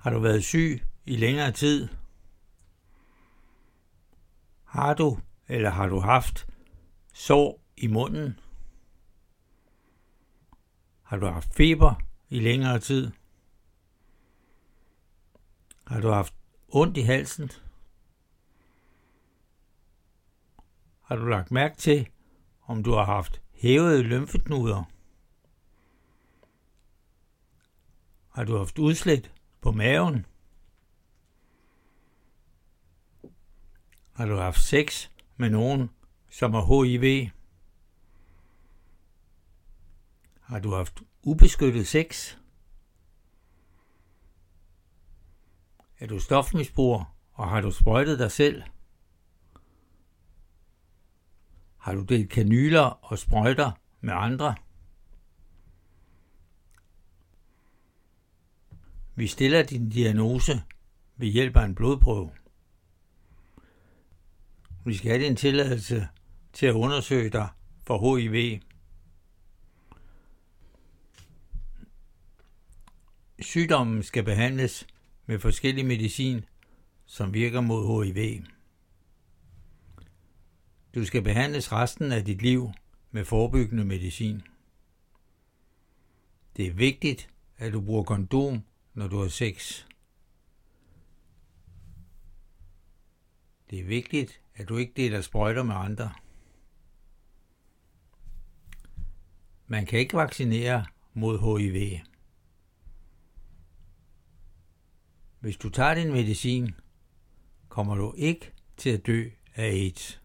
Har du været syg i længere tid? Har du haft sår i munden? Har du haft feber i længere tid? Har du haft ondt i halsen? Har du lagt mærke til, om du har haft hævede lymfeknuder? Har du haft udslæt på maven? Har du haft sex med nogen, som har HIV? Har du haft ubeskyttet sex? Er du stofmisbruger, og har du sprøjtet dig selv? Har du delt kanyler og sprøjter med andre? Vi stiller din diagnose ved hjælp af en blodprøve. Vi skal have din tilladelse til at undersøge dig for HIV. Sygdommen skal behandles med forskellig medicin, som virker mod HIV. Du skal behandles resten af dit liv med forebyggende medicin. Det er vigtigt, at du bruger kondom, når du har sex. Det er vigtigt, at du ikke deler sprøjter med andre. Man kan ikke vaccinere mod HIV. Hvis du tager din medicin, kommer du ikke til at dø af AIDS.